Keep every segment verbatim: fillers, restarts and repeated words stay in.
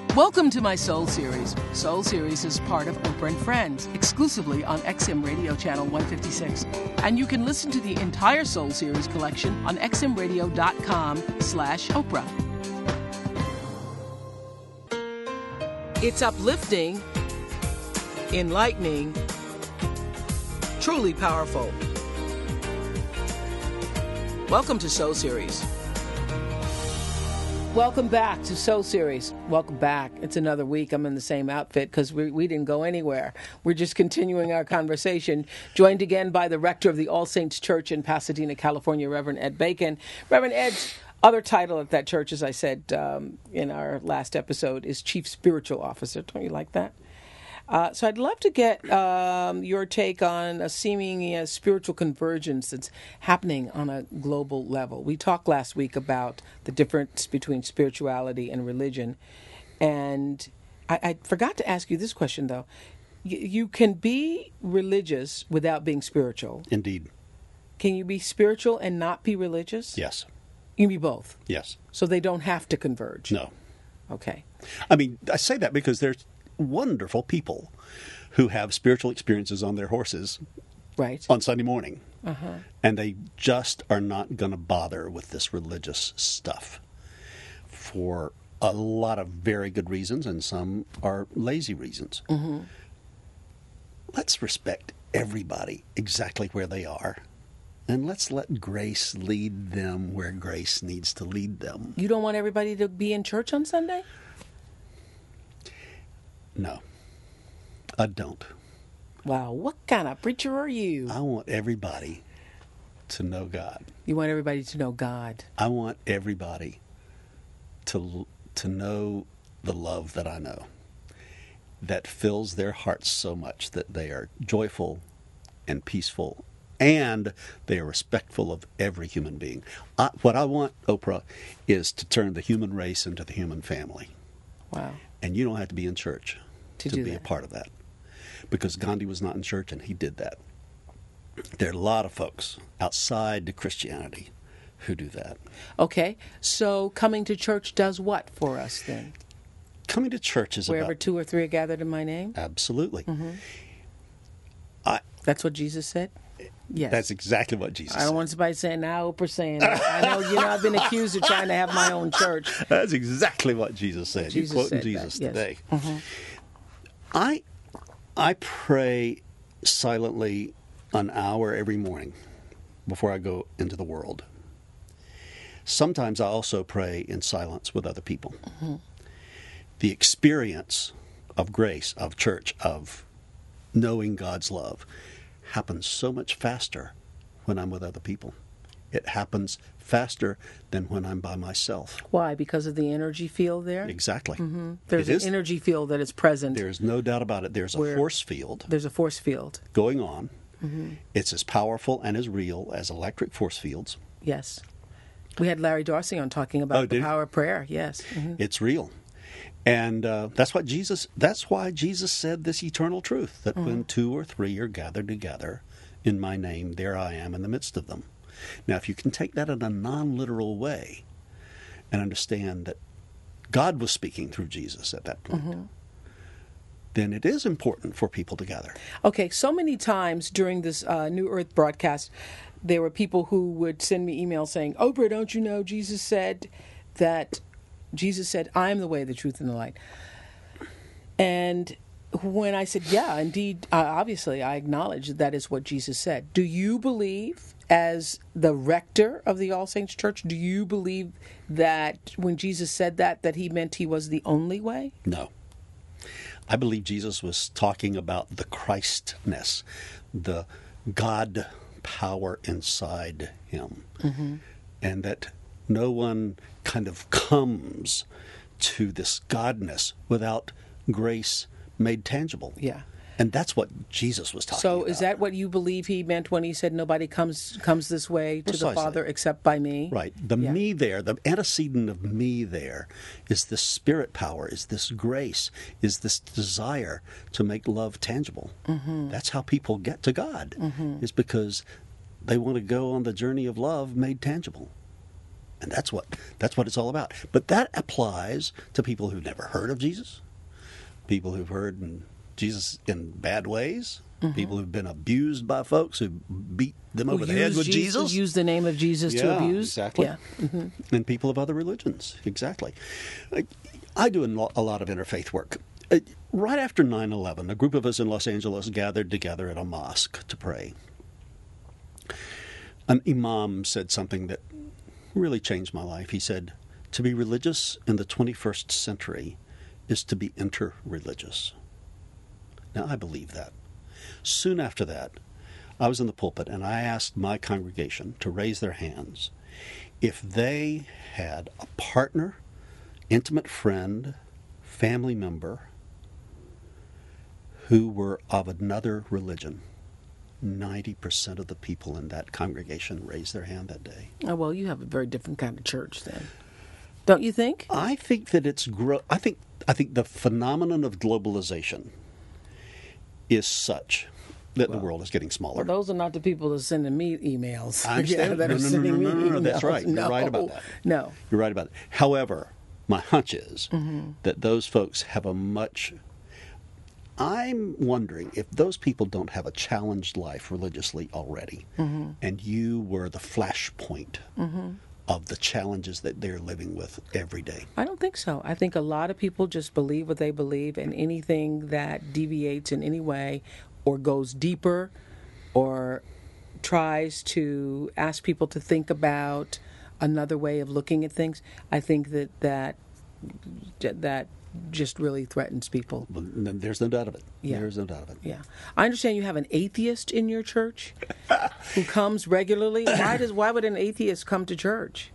Welcome to my Soul Series. Soul Series is part of Oprah and Friends, exclusively on X M Radio Channel one fifty-six. And you can listen to the entire Soul Series collection on xmradio.com slash Oprah. It's uplifting, enlightening, truly powerful. Welcome to Soul Series. Welcome back to Soul Series. Welcome back. It's another week. I'm in the same outfit because we, we didn't go anywhere. We're just continuing our conversation. Joined again by the rector of the All Saints Church in Pasadena, California, Reverend Ed Bacon. Reverend Ed's other title at that church, as I said um, in our last episode, is Chief Spiritual Officer. Don't you like that? Uh, so I'd love to get um, your take on a seeming uh, spiritual convergence that's happening on a global level. We talked last week about the difference between spirituality and religion. And I, I forgot to ask you this question, though. Y- you can be religious without being spiritual. Indeed. Can you be spiritual and not be religious? Yes. You can be both? Yes. So they don't have to converge? No. Okay. I mean, I say that because there's wonderful people who have spiritual experiences on their horses right on Sunday morning. Uh-huh. And they just are not going to bother with this religious stuff for a lot of very good reasons, and some are lazy reasons. Mm-hmm. Let's respect everybody exactly where they are, and let's let grace lead them where grace needs to lead them. You don't want everybody to be in church on Sunday? No, I don't. Wow, what kind of preacher are you? I want everybody to know God. You want everybody to know God. I want everybody to to know the love that I know, that fills their hearts so much that they are joyful and peaceful, and they are respectful of every human being. I, what I want, Oprah, is to turn the human race into the human family. Wow. And you don't have to be in church to, to do be that. a part of that. Because Gandhi was not in church, and he did that. There are a lot of folks outside Christianity who do that. Okay, so coming to church does what for us then? Coming to church is Wherever about... two or three are gathered in my name? Absolutely. Mm-hmm. I, That's what Jesus said? Yes. That's exactly what Jesus said. I don't want somebody saying, now Oprah saying that. I know, you know, I've been accused of trying to have my own church. That's exactly what Jesus said. Jesus You're quoting said Jesus that, yes. today. Mm-hmm. I, I pray silently an hour every morning before I go into the world. Sometimes I also pray in silence with other people. Mm-hmm. The experience of grace, of church, of knowing God's love happens so much faster when I'm with other people. It happens faster than when I'm by myself. Why? Because of the energy field there? Exactly. Mm-hmm. There's It an is, energy field that is present. There's no doubt about it. There's a Where force field There's a force field. going on. Mm-hmm. It's as powerful and as real as electric force fields. Yes. We had Larry Darcy on talking about Oh, the did he? power of prayer. Yes. Mm-hmm. It's real. And uh, that's what Jesus, that's why Jesus said this eternal truth, that Mm-hmm. when two or three are gathered together in my name, there I am in the midst of them. Now, if you can take that in a non-literal way and understand that God was speaking through Jesus at that point, mm-hmm. then it is important for people to gather. Okay, so many times during this uh, New Earth broadcast, there were people who would send me emails saying, Oprah, don't you know Jesus said that, Jesus said, I am the way, the truth, and the light. And when I said, yeah, indeed, uh, obviously, I acknowledge that that is what Jesus said. Do you believe, as the rector of the All Saints Church, do you believe that when Jesus said that, that he meant he was the only way? No. I believe Jesus was talking about the Christness, the God power inside him, mm-hmm. and that no one kind of comes to this Godness without grace made tangible. Yeah. And that's what Jesus was talking so about. So is that what you believe he meant when he said nobody comes comes this way to Precisely. the Father except by me? Right. The yeah. me there, the antecedent of me there is this spirit power, is this grace, is this desire to make love tangible. Mm-hmm. That's how people get to God, mm-hmm. is because they want to go on the journey of love made tangible. And that's what that's what it's all about. But that applies to people who've never heard of Jesus, people who've heard in Jesus in bad ways, mm-hmm. people who've been abused by folks who beat them who over the head with Jesus. Jesus. Use the name of Jesus yeah, to abuse. Exactly. Yeah. Mm-hmm. And people of other religions. Exactly. I, I do a lot of interfaith work. Right after nine eleven, a group of us in Los Angeles gathered together at a mosque to pray. An imam said something that really changed my life. He said, to be religious in the twenty-first century is to be inter-religious. Now, I believe that. Soon after that, I was in the pulpit and I asked my congregation to raise their hands if they had a partner, intimate friend, family member who were of another religion. ninety percent of the people in that congregation raised their hand that day. Oh, well, you have a very different kind of church then. Don't you think? I think that it's gro- I think I think the phenomenon of globalization is such that well, the world is getting smaller. Well, those are not the people that are sending me emails. I understand. Yeah, that no, are no, no, sending no, no, no, me no, no, that's emails. right. You're no, right about that. No. You're right about that. However, my hunch is mm-hmm. that those folks have a much... I'm wondering if those people don't have a challenged life religiously already, mm-hmm. and you were the flashpoint mm-hmm. of the challenges that they're living with every day. I don't think so. I think a lot of people just believe what they believe, and anything that deviates in any way or goes deeper or tries to ask people to think about another way of looking at things, I think that that, that just really threatens people. Well, there's no doubt of it. Yeah. There's no doubt of it. Yeah. I understand you have an atheist in your church who comes regularly. Why does why would an atheist come to church?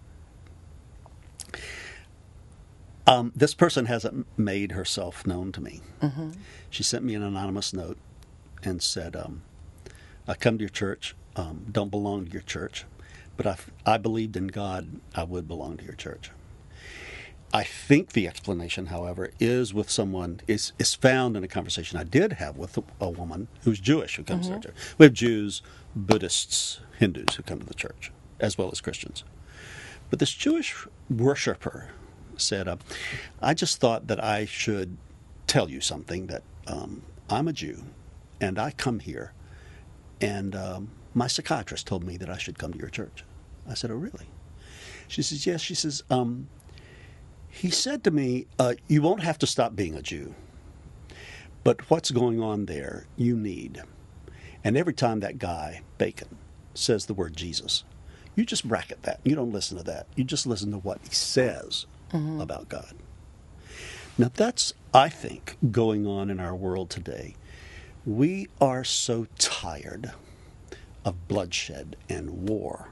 Um, this person hasn't made herself known to me. Mm-hmm. She sent me an anonymous note and said, um, I come to your church, um, don't belong to your church, but if I believed in God, I would belong to your church. I think the explanation, however, is with someone, is, is found in a conversation I did have with a, a woman who's Jewish who comes mm-hmm. to the church. We have Jews, Buddhists, Hindus who come to the church, as well as Christians. But this Jewish worshiper said, uh, I just thought that I should tell you something, that um, I'm a Jew, and I come here, and um, my psychiatrist told me that I should come to your church. I said, oh, really? She says, yes. She says, um, he said to me, uh, you won't have to stop being a Jew, but what's going on there, you need. And every time that guy, Bacon, says the word Jesus, you just bracket that. You don't listen to that. You just listen to what he says mm-hmm. about God. Now that's, I think, going on in our world today. We are so tired of bloodshed and war.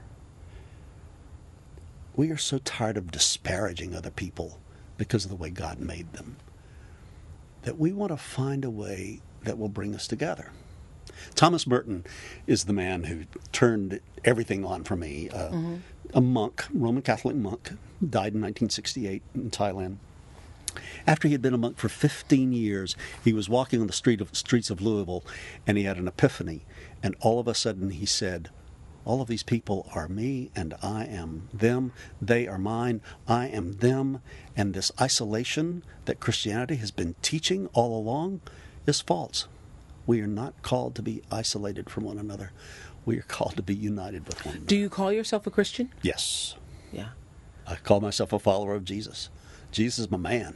We are so tired of disparaging other people because of the way God made them that we want to find a way that will bring us together. Thomas Merton is the man who turned everything on for me. Uh, mm-hmm. A monk, Roman Catholic monk, died in nineteen sixty-eight in Thailand. After he had been a monk for fifteen years, he was walking on the street of, streets of Louisville, and he had an epiphany. And all of a sudden he said, all of these people are me, and I am them. They are mine, I am them. And this isolation that Christianity has been teaching all along is false. We are not called to be isolated from one another. We are called to be united with one another. Do you call yourself a Christian? Yes. Yeah. I call myself a follower of Jesus. Jesus is my man.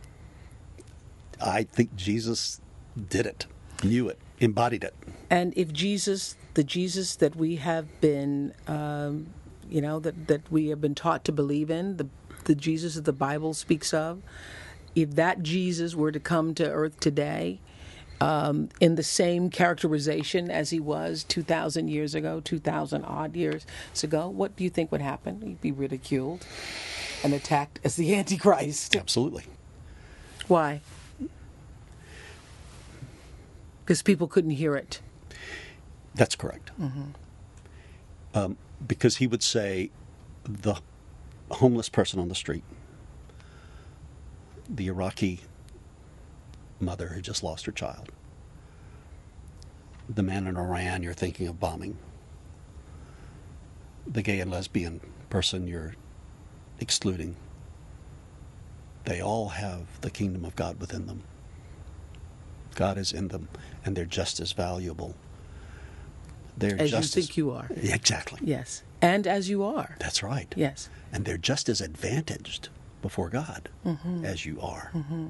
I think Jesus did it, knew it, embodied it. And if Jesus, the Jesus that we have been, um, you know, that, that we have been taught to believe in, the the Jesus that the Bible speaks of, if that Jesus were to come to earth today, um, in the same characterization as he was two thousand years ago, two thousand odd years ago, what do you think would happen? He'd be ridiculed and attacked as the Antichrist. Absolutely. Why? Because people couldn't hear it. That's correct. Mm-hmm. Um, because he would say the homeless person on the street, the Iraqi mother who just lost her child, the man in Iran you're thinking of bombing, the gay and lesbian person you're excluding. They all have the kingdom of God within them. God is in them, and they're just as valuable. They're As you just think as, you are. Exactly. Yes. And as you are. That's right. Yes. And they're just as advantaged before God Mm-hmm. as you are. Mm-hmm.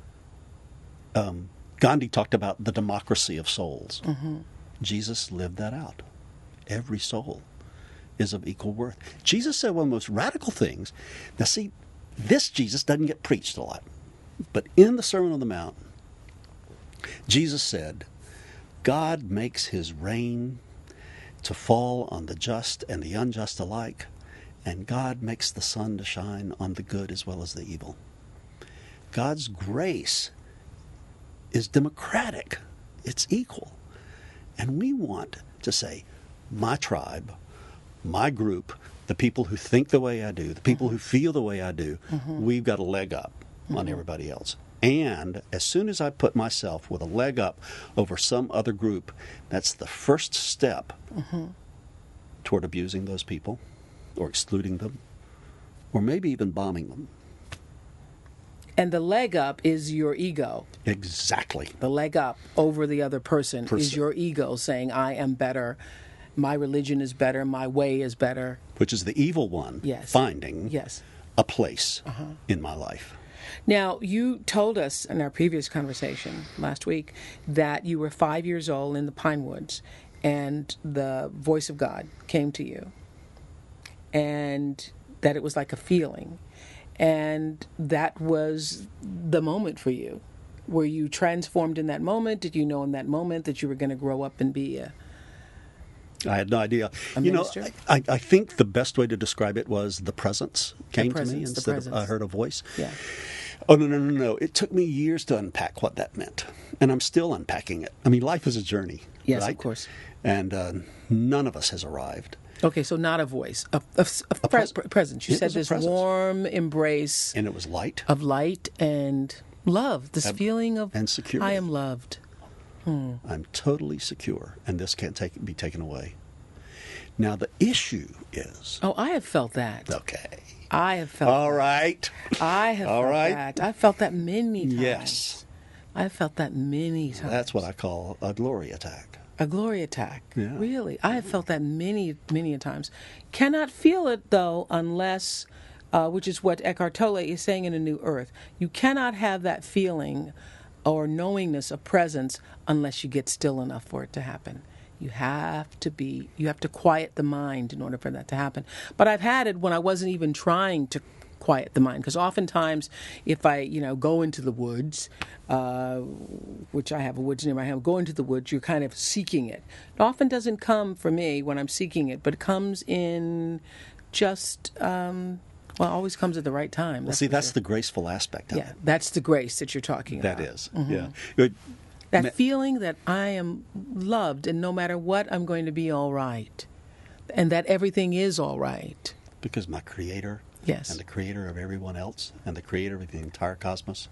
Um, Gandhi talked about the democracy of souls. Mm-hmm. Jesus lived that out. Every soul is of equal worth. Jesus said one of the most radical things. Now, see, this Jesus doesn't get preached a lot. But in the Sermon on the Mount, Jesus said, God makes his rain to fall on the just and the unjust alike, and God makes the sun to shine on the good as well as the evil. God's grace is democratic. It's equal. And we want to say, my tribe, my group, the people who think the way I do, the people who feel the way I do, mm-hmm. we've got a leg up mm-hmm. on everybody else. And as soon as I put myself with a leg up over some other group, that's the first step mm-hmm. toward abusing those people or excluding them or maybe even bombing them. And the leg up is your ego. Exactly. The leg up over the other person, person is your ego saying, I am better, my religion is better, my way is better. Which is the evil one yes. finding yes. a place uh-huh. in my life. Now, you told us in our previous conversation last week that you were five years old in the Pine Woods and the voice of God came to you and that it was like a feeling. And that was the moment for you. Were you transformed in that moment? Did you know in that moment that you were going to grow up and be a I had no idea. A you minister? know, I, I think the best way to describe it was the presence came the presence, to me instead of I heard a voice. Yeah. Oh, no, no, no, no. It took me years to unpack what that meant. And I'm still unpacking it. I mean, life is a journey. Yes, right? of course. And uh, none of us has arrived. Okay, so not a voice, a, a, a, a pres- pres- presence. You it said was a this presence. warm embrace. And it was light. Of light and love. This Ab- feeling of, and security. I am loved. Hmm. I'm totally secure, and this can't take, be taken away. Now, the issue is... Oh, I have felt that. Okay. I have felt All that. right. I have All felt right. that. I've felt that many times. Yes. I've felt that many times. That's what I call a glory attack. A glory attack. Yeah. Really. I have felt that many, many times. Cannot feel it, though, unless, uh, which is what Eckhart Tolle is saying in A New Earth, you cannot have that feeling or knowingness of presence unless you get still enough for it to happen. You have to be, you have to quiet the mind in order for that to happen. But I've had it when I wasn't even trying to quiet the mind, because oftentimes if I, you know, go into the woods, uh, which I have a woods near my home, go into the woods, you're kind of seeking it. It often doesn't come for me when I'm seeking it, but it comes in just, um, well, it always comes at the right time. Well, see, that's sure. the graceful aspect of yeah, it. That's the grace that you're talking That about. is, mm-hmm. yeah. It, That Ma- feeling that I am loved and no matter what, I'm going to be all right. And that everything is all right. Because my Creator yes. and the Creator of everyone else and the Creator of the entire cosmos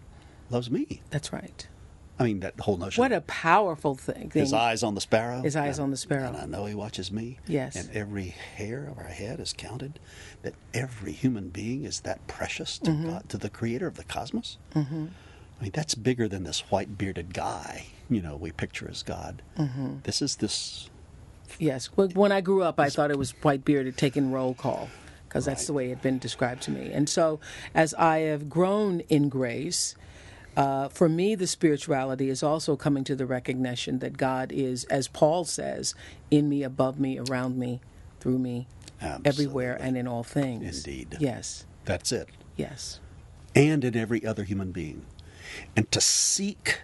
loves me. That's right. I mean, that whole notion. What a powerful thing. His eyes on the sparrow. His eyes and, on the sparrow. And I know he watches me. Yes. And every hair of our head is counted. That every human being is that precious to mm-hmm. God, to the Creator of the cosmos. Mm-hmm. I mean, that's bigger than this white-bearded guy, you know, we picture as God. Mm-hmm. This is this... Yes. When I grew up, I thought it was white-bearded taking roll call, because that's right. the way it had been described to me. And so as I have grown in grace, uh, for me, the spirituality is also coming to the recognition that God is, as Paul says, in me, above me, around me, through me, Absolutely. everywhere, and in all things. Indeed. Yes. That's it. Yes. And in every other human being. And to seek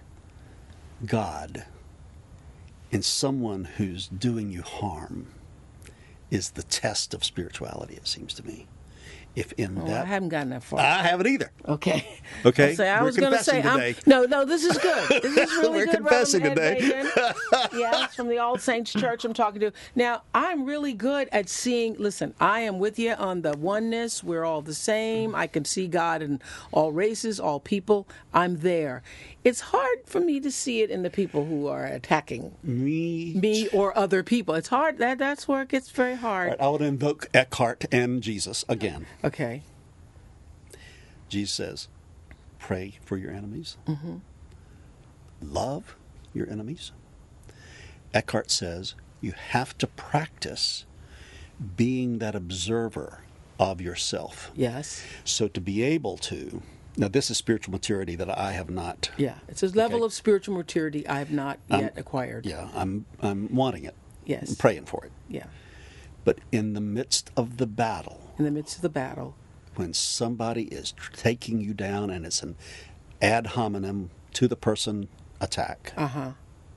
God in someone who's doing you harm is the test of spirituality, it seems to me. If in oh, that, I haven't gotten that far. I haven't either. Okay. Okay. I'll say, I We're was going to say, today. I'm, no, no, this is good. This is really We're good. confessing Reverend Ed today. Reagan. Yes, from the All Saints Church I'm talking to. Now, I'm really good at seeing, listen, I am with you on the oneness. We're all the same. I can see God in all races, all people. I'm there. It's hard for me to see it in the people who are attacking Me. me or other people. It's hard. That That's where it gets very hard. All right, I want to invoke Eckhart and Jesus again. Okay. Jesus says, pray for your enemies. Mm-hmm. Love your enemies. Eckhart says you have to practice being that observer of yourself. Yes. So to be able to, now this is spiritual maturity that I have not. Yeah. It's a level Okay. of spiritual maturity I have not Um, yet acquired. Yeah, I'm I'm wanting it. Yes. I'm praying for it. Yeah. But in the midst of the battle, In the midst of the battle. when somebody is tr- taking you down and it's an ad hominem to the person attack, Uh-huh.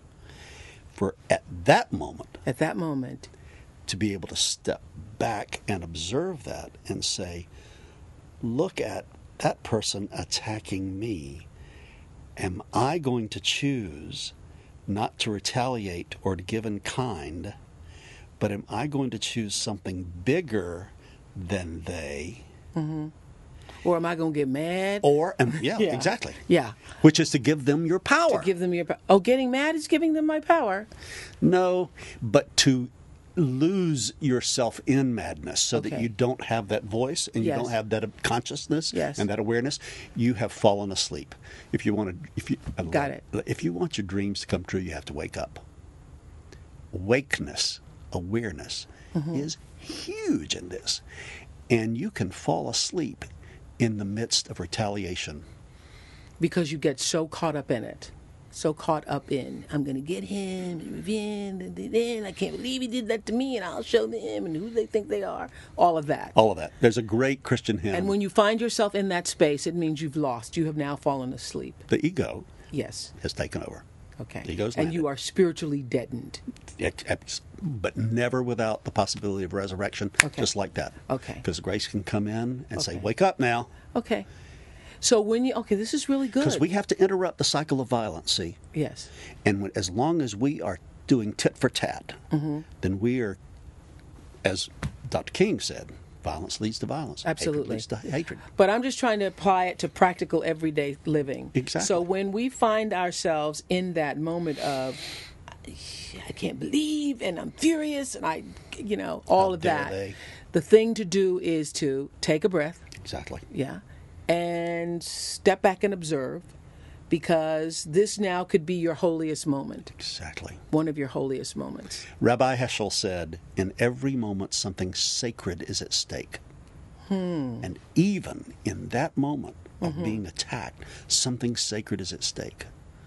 for at that moment At that moment. to be able to step back and observe that and say, look at that person attacking me. Am I going to choose not to retaliate or to give in kind, but am I going to choose something bigger than they? Or am I going to get mad? Or, am, yeah, Yeah. exactly. Yeah. Which is to give them your power. To give them your power. Oh, getting mad is giving them my power. No, but to lose yourself in madness so that Okay. you don't have that voice and you Yes. don't have that consciousness Yes. and that awareness. You have fallen asleep. If you want to, if you I love- Got it. If you want your dreams to come true, you have to wake up. Wakeness, awareness, Mm-hmm. is huge in this, and you can fall asleep in the midst of retaliation. Because you get so caught up in it. So caught up in, I'm going to get him, and revenge, and then I can't believe he did that to me, and I'll show them, and who they think they are. All of that. All of that. There's a great Christian hymn. And when you find yourself in that space, it means you've lost. You have now fallen asleep. the ego Yes. has taken over. Okay. The ego's and landed. you are spiritually deadened. Ex- ex- but never without the possibility of resurrection, Okay. just like that. Okay. Because grace can come in and say, Okay. wake up now. Okay. So when you, okay, this is really good. Because we have to interrupt the cycle of violence, see? Yes. And when, as long as we are doing tit for tat, Mm-hmm. then we are, as Doctor King said, violence leads to violence. Absolutely. Hatred leads to hatred. But I'm just trying to apply it to practical everyday living. Exactly. So when we find ourselves in that moment of, I can't believe, and I'm furious, and I, you know, all How of dare that, they. the thing to do is to take a breath, Exactly. yeah, and step back and observe, because this now could be your holiest moment, Exactly. one of your holiest moments. Rabbi Heschel said, in every moment something sacred is at stake. Hmm. And even in that moment of Mm-hmm. being attacked, something sacred is at stake.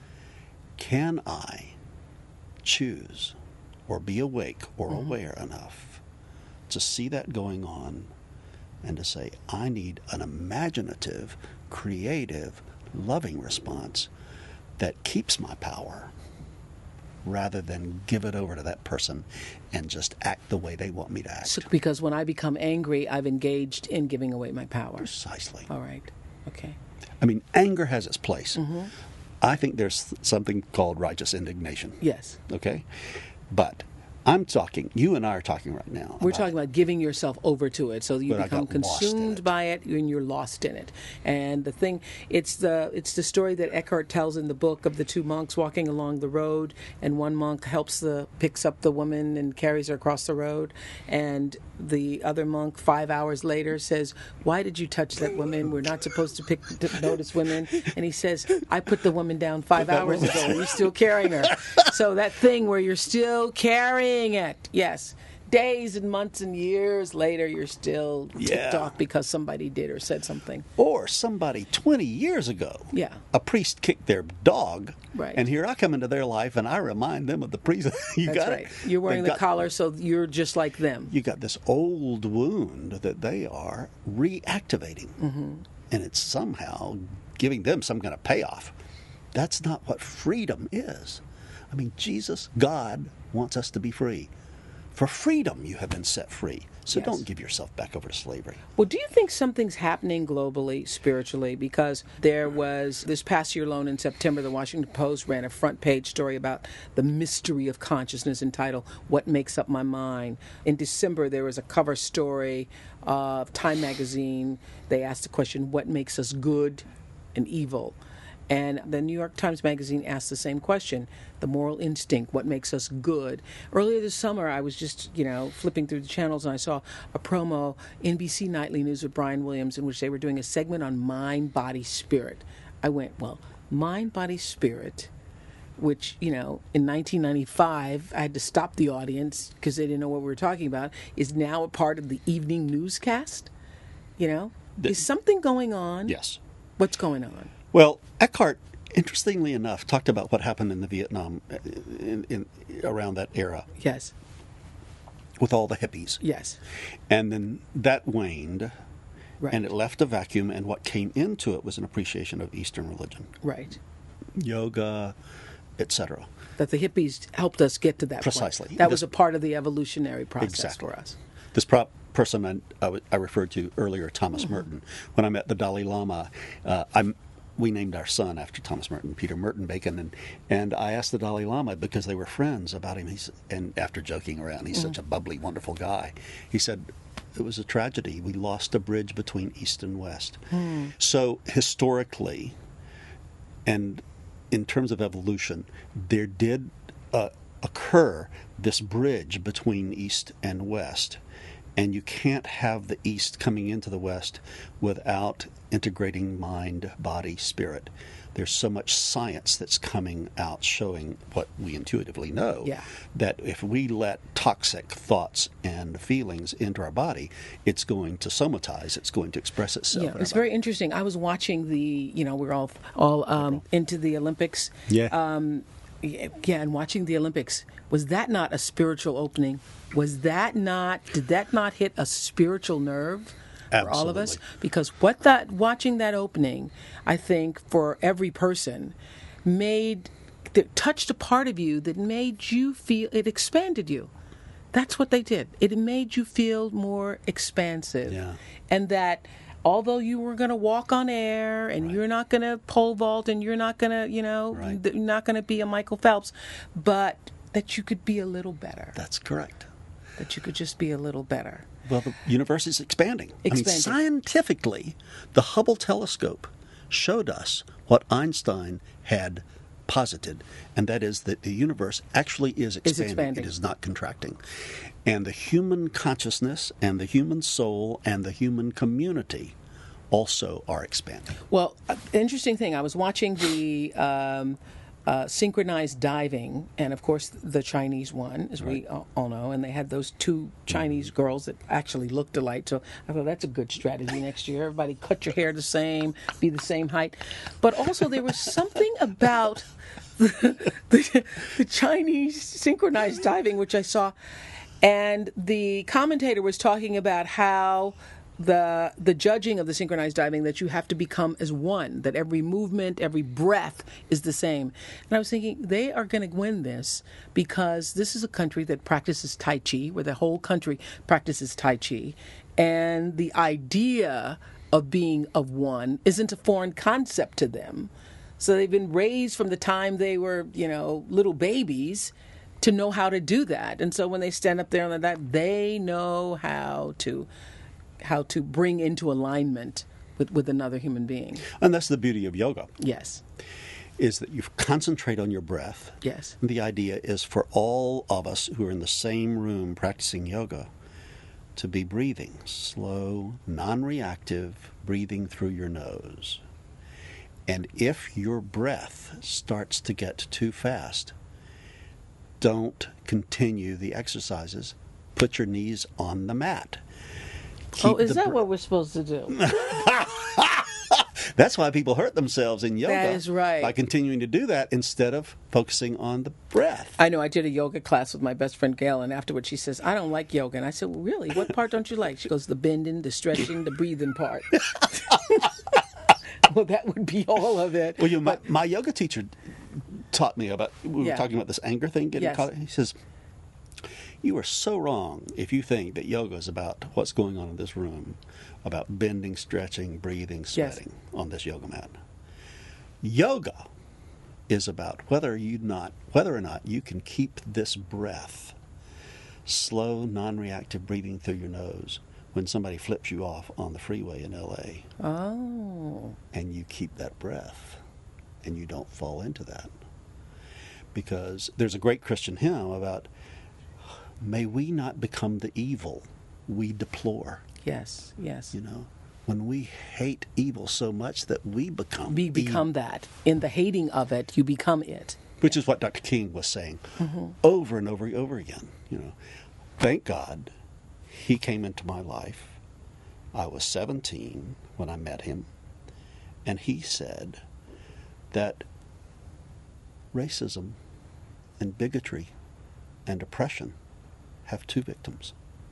Can I choose or be awake or Mm-hmm. aware enough to see that going on and to say, I need an imaginative, creative, loving response that keeps my power rather than give it over to that person and just act the way they want me to act. So, because when I become angry, I've engaged in giving away my power. Precisely. All right. Okay. I mean, anger has its place. Mm-hmm. I think there's something called righteous indignation. Yes. Okay? But I'm talking, you and I are talking right now. We're talking about giving yourself over to it, so that you But I become got lost in consumed it. by it, and you're lost in it. And the thing, it's the it's the story that Eckhart tells in the book of the two monks walking along the road, and one monk helps the picks up the woman and carries her across the road, and the other monk five hours later says, "Why did you touch that woman? We're not supposed to pick to notice women." And he says, "I put the woman down five hours ago, and you're still carrying her." So that thing where you're still carrying it, yes. Days and months and years later, you're still ticked Yeah. off because somebody did or said something. Or somebody twenty years ago, Yeah. a priest kicked their dog, Right. and here I come into their life and I remind them of the priest. you That's got right. it? You're wearing They've the got- collar, so you're just like them. You got this old wound that they are reactivating, Mm-hmm. and it's somehow giving them some kind of payoff. That's not what freedom is. I mean, Jesus, God, wants us to be free. For freedom, you have been set free. So Yes. don't give yourself back over to slavery. Well, do you think something's happening globally, spiritually? Because there was, this past year alone in September, the Washington Post ran a front page story about the mystery of consciousness entitled, What Makes Up My Mind? In December, there was a cover story of Time magazine. They asked the question, what makes us good and evil? And the New York Times Magazine asked the same question, the moral instinct, what makes us good. Earlier this summer, I was just, you know, flipping through the channels and I saw a promo, N B C Nightly News with Brian Williams, in which they were doing a segment on mind, body, spirit. I went, well, mind, body, spirit, which, you know, in nineteen ninety-five, I had to stop the audience because they didn't know what we were talking about, is now a part of the evening newscast. You know, The- is something going on? Yes. What's going on? Well, Eckhart, interestingly enough, talked about what happened in the Vietnam, uh, in, in around that era Yes, with all the hippies. yes, And then that waned, right, and it left a vacuum, and what came into it was an appreciation of Eastern religion, right. yoga, et cetera. That the hippies helped us get to that Precisely. point. That was This- a part of the evolutionary process Exactly. for us. This prop person I, I, w- I referred to earlier, Thomas Merton, when I met the Dalai Lama, uh, I'm, we named our son after Thomas Merton, Peter Merton Bacon, and, and I asked the Dalai Lama, because they were friends, about him, he's, and after joking around, he's such a bubbly, wonderful guy, he said, it was a tragedy. We lost a bridge between East and West. So historically, and in terms of evolution, there did uh, occur this bridge between East and West. And you can't have the East coming into the West without integrating mind, body, spirit. There's so much science that's coming out showing what we intuitively know, Yeah. that if we let toxic thoughts and feelings into our body, it's going to somatize, it's going to express itself. Yeah, in our it's body. very interesting. I was watching the, you know, we're all all um, into the Olympics. Yeah. Um, yeah, yeah, and watching the Olympics, was that not a spiritual opening? Was that not? Did that not hit a spiritual nerve for all of us? Absolutely. Because what that watching that opening, I think for every person, made that touched a part of you that made you feel it expanded you. That's what they did. It made you feel more expansive, Yeah. and that. Although you were going to walk on air and you're not going to pole vault and you're not going to, you know, Right. th- you're not going to be a Michael Phelps, but that you could be a little better. That's correct. That you could just be a little better. Well, the universe is expanding. I Expanding. mean, scientifically, the Hubble telescope showed us what Einstein had posited, and that is that the universe actually is expanding. expanding. It is not contracting. And the human consciousness and the human soul and the human community also are expanding. Well, uh, interesting thing. I was watching the um, uh, synchronized diving, and of course the Chinese one, as we all all know, and they had those two Chinese girls that actually looked alike. So I thought that's a good strategy next year. Everybody cut your hair the same, be the same height. But also there was something about the, the, the Chinese synchronized diving, which I saw, and the commentator was talking about how the the judging of the synchronized diving, that you have to become as one, that every movement, every breath is the same. And I was thinking, they are going to win this because this is a country that practices Tai Chi, where the whole country practices Tai Chi. And the idea of being of one isn't a foreign concept to them. So they've been raised from the time they were, you know, little babies to know how to do that. And so when they stand up there and that, they know how to how to bring into alignment with, with another human being. And that's the beauty of yoga, Yes. is that you concentrate on your breath. Yes. The idea is for all of us who are in the same room practicing yoga to be breathing, slow, non-reactive, breathing through your nose. And if your breath starts to get too fast, don't continue the exercises. Put your knees on the mat. Oh, Keep is the that br- what we're supposed to do? That's why people hurt themselves in yoga. That is right. By continuing to do that instead of focusing on the breath. I know I did a yoga class with my best friend Gail, and afterwards she says, I don't like yoga. And I said, well, really? What part don't you like? She goes, the bending, the stretching, the breathing part. Well, that would be all of it. Well, you know, my, my yoga teacher taught me about, we were Yeah. talking about this anger thing getting Yes. caught. He says, you are so wrong if you think that yoga is about what's going on in this room, about bending, stretching, breathing, sweating on this yoga mat. Yoga is about whether you not whether or not you can keep this breath, slow, non-reactive breathing through your nose when somebody flips you off on the freeway in L A, Oh. and you keep that breath. and you don't fall into that. Because there's a great Christian hymn about, may we not become the evil we deplore. Yes, yes. You know, when we hate evil so much that we become We become evil. that. In the hating of it, you become it. Which is what Doctor King was saying mm-hmm. over and over and over again. You know, thank God he came into my life. I was seventeen when I met him, and he said that racism and bigotry and oppression have two victims.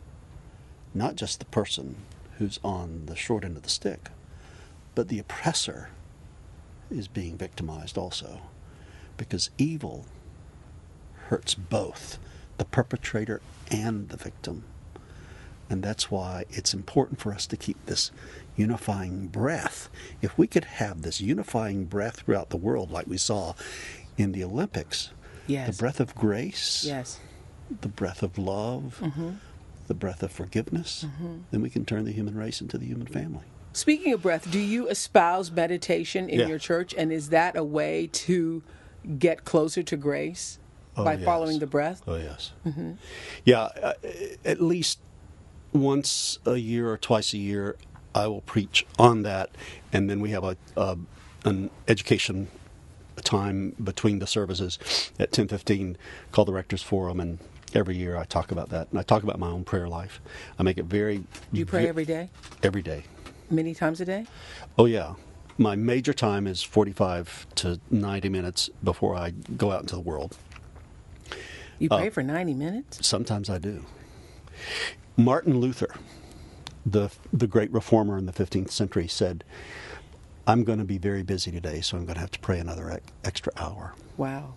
Not just the person who's on the short end of the stick, but the oppressor is being victimized also. Because evil hurts both the perpetrator and the victim. And that's why it's important for us to keep this unifying breath. If we could have this unifying breath throughout the world like we saw in the Olympics, yes. the breath of grace, yes. the breath of love, mm-hmm. the breath of forgiveness, mm-hmm. then we can turn the human race into the human family. Speaking of breath, do you espouse meditation in yeah. your church? And is that a way to get closer to grace oh, by yes. following the breath? Oh, yes. Mm-hmm. Yeah, uh, at least once a year or twice a year, I will preach on that. And then we have a uh, an education time between the services at ten fifteen called the Rector's Forum. And every year I talk about that. And I talk about my own prayer life. I make it very... Do you pray every day? Every day. Many times a day? Oh, yeah. My major time is forty-five to ninety minutes before I go out into the world. You pray uh, for ninety minutes? Sometimes I do. Martin Luther, the the great reformer in the fifteenth century, said, I'm going to be very busy today, so I'm going to have to pray another ex- extra hour. Wow.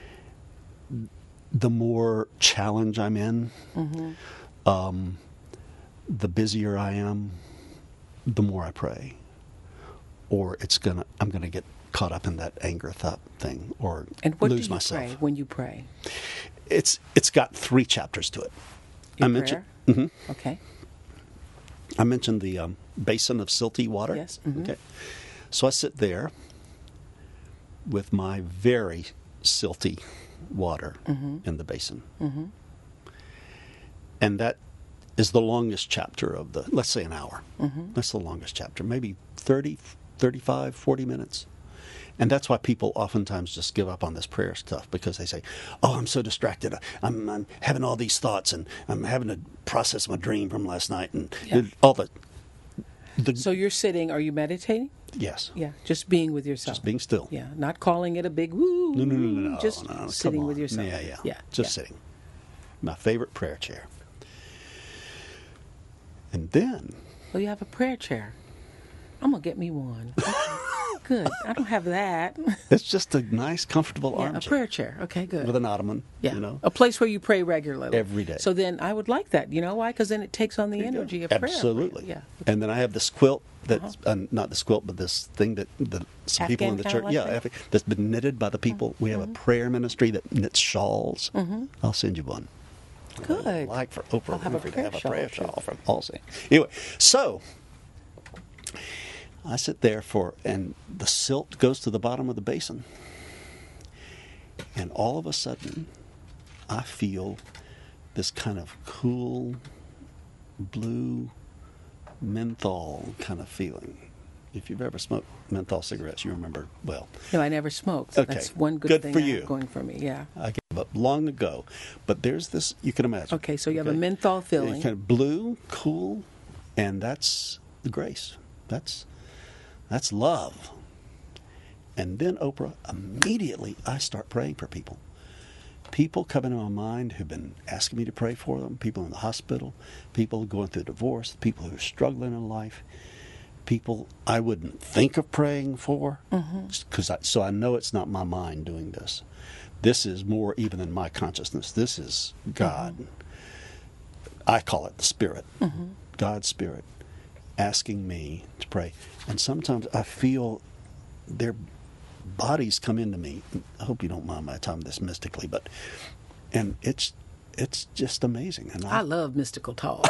The more challenge I'm in, mm-hmm. um, the busier I am, the more I pray. Or it's gonna, I'm going to get caught up in that anger thought thing, or and what lose do you myself. Pray when you pray? It's it's got three chapters to it. Your I prayer? mentioned, mm-hmm. Okay. I mentioned the um, basin of silty water. Yes. Mm-hmm. Okay. So I sit there with my very silty water mm-hmm. in the basin, mm-hmm. and that is the longest chapter of the. Let's say an hour. Mm-hmm. That's the longest chapter. Maybe thirty, thirty-five, forty minutes. And that's why people oftentimes just give up on this prayer stuff, because they say, oh, I'm so distracted. I'm, I'm having all these thoughts, and I'm having to process my dream from last night, and yeah. all the, the... So you're sitting, are you meditating? Yes. Yeah, just being with yourself. Just being still. Yeah, not calling it a big woo. No, no, no, no, no. Just no, no, sitting with yourself. Yeah, yeah. Yeah. Just yeah. sitting. My favorite prayer chair. And then... Well, you have a prayer chair. I'm going to get me one. Good. I don't have that. It's just a nice, comfortable yeah, armchair. A prayer chair. Okay, good. With an ottoman, yeah. you know. A place where you pray regularly. Every day. So then I would like that. You know why? Because then it takes on the energy of Absolutely. prayer. Absolutely. Yeah. And then I have this quilt that's, Uh-huh. uh, not this quilt, but this thing that, that some Afghan people in the kinda church, like yeah, that? Afghan, that's been knitted by the people. Mm-hmm. We have a prayer ministry that knits shawls. Mm-hmm. I'll send you one. Good. I'd like for Oprah I'll have a Winfrey to prayer have a shawl, prayer too. shawl from Allsing. Anyway, so I sit there for, and the silt goes to the bottom of the basin. And all of a sudden, I feel this kind of cool, blue, menthol kind of feeling. If you've ever smoked menthol cigarettes, you remember well. No, I never smoked. Okay. That's one good, Good thing for I have you. going for me. Yeah. I gave up long ago. But there's this, you can imagine. Okay, so you have a menthol feeling. Kind of blue, cool, and that's the grace. That's that's love. And then, Oprah, immediately I start praying for people. People come into my mind who've been asking me to pray for them, people in the hospital, people going through divorce, people who are struggling in life, people I wouldn't think of praying for, because mm-hmm. I, so I know it's not my mind doing this. This is more even than my consciousness. This is God. Mm-hmm. I call it the Spirit, mm-hmm. God's Spirit, asking me to pray. And sometimes I feel their bodies come into me. I hope you don't mind my talking this mystically, but and it's it's just amazing. And I, I love mystical talk.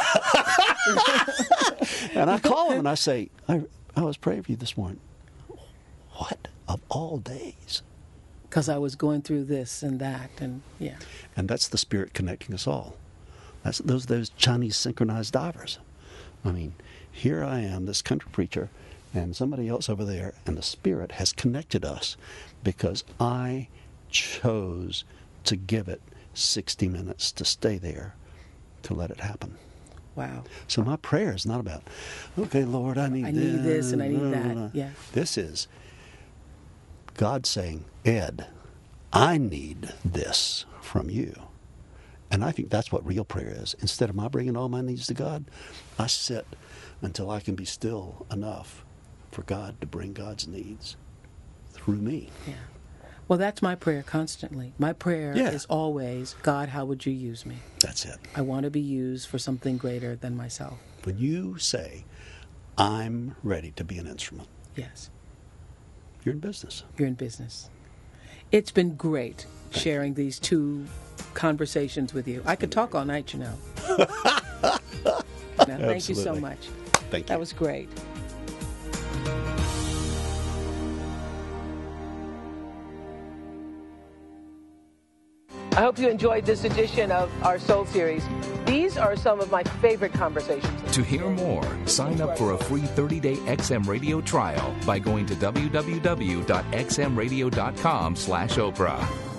and I call them and I say, I I was praying for you this morning. What? of all days. Because I was going through this and that, and yeah. And that's the Spirit connecting us all. That's those those Chinese synchronized divers. I mean, here I am, this country preacher, and somebody else over there, and the Spirit has connected us because I chose to give it sixty minutes to stay there, to let it happen. Wow. So my prayer is not about, okay, Lord, I need I this. need this and I need that. Yeah. This is God saying, Ed, I need this from you. And I think that's what real prayer is. Instead of my bringing all my needs to God, I sit until I can be still enough for God to bring God's needs through me. Yeah. Well, that's my prayer constantly. My prayer Yeah. is always, God, how would you use me? That's it. I want to be used for something greater than myself. When you say, I'm ready to be an instrument, Yes. you're in business. You're in business. It's been great sharing these two conversations with you. I could talk all night, you know. Now, thank you so Absolutely. much. Thank you. That was great. I hope you enjoyed this edition of our Soul Series. These are some of my favorite conversations. To hear more, sign up for a free thirty-day X M Radio trial by going to w w w dot x m radio dot com slash Oprah.